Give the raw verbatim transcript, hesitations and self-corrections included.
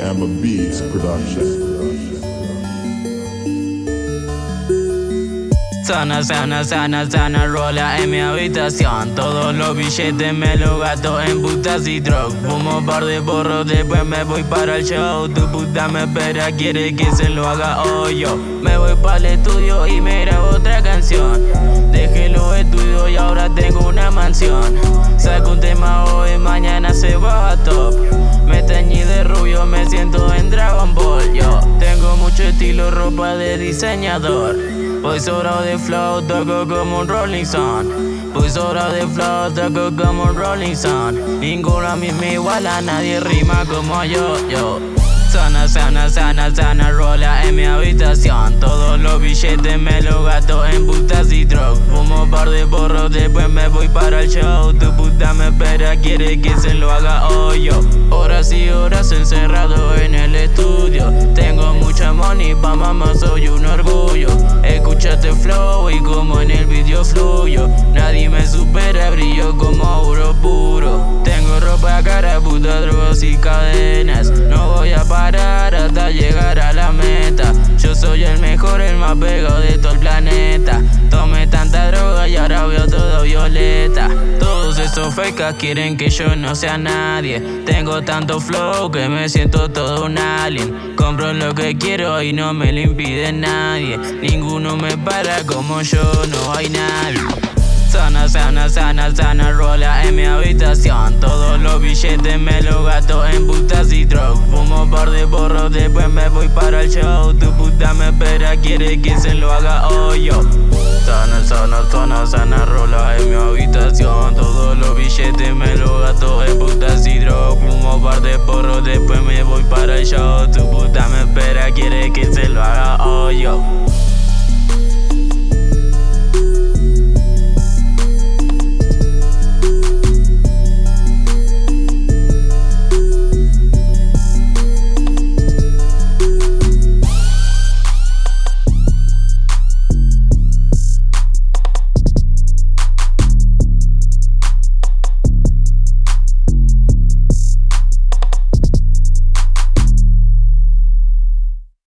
Amber Beats Production. Sana, sana, sana, sana, rola en mi habitación. Todos los billetes me los gasto en putas y drugs. Fumo par de porros, después me voy para el show. Tu puta me espera, quiere que se lo haga hoy yo. Me voy para el estudio y me grabo otra canción. Dejé los estudios y ahora tengo una mansión. Saco un tema hoy, mañana se va a top. Me teñí de rubio, me siento en Dragon Ball. Yo tengo mucho estilo, ropa de diseñador. Voy sobrado de flow, toco como un Rolling Stone. Voy sobrado de flow, toco como un Rolling Stone. Ninguno a mí me iguala, nadie rima como yo, yo. Sana, sana, sana, sana, rola en mi habitación. Todos los billetes me los gasto en putas y drugs. Fumo un par de porros, después me voy para el show. Tu puta me espera, quiere que se lo haga hoy yo. Horas y horas encerrado en el estudio. Tengo mucha money, pa' mamá soy un orgullo. Escuchaste flow y como en el video fluyo. Nadie me supera, brillo como oro puro. Tengo ropa cara, puta, drogas y cadenas. No voy a parar hasta llegar a la meta. Yo soy el mejor, el más pegado de todo el planeta. Tomé tanta droga y ahora veo todo violeta. Todos esos fecas quieren que yo no sea nadie. Tengo tanto flow que me siento todo un alien. Compro lo que quiero y no me lo impide nadie. Ninguno me para como yo, no hay nadie. Sana, sana, sana, sana, rola en mi habitación. Todos los billetes me los gasto en putas y drugs. Fumo un par de porros, después me voy para el show. Tu puta me espera, quiere que se lo haga hoy yo. Sana, sana, sana, sana, rola en mi habitación. Todos los billetes me los gasto en putas y drugs. Fumo un par de porros, después me voy para el show. Tu puta me espera, quiere que se lo haga hoy yo.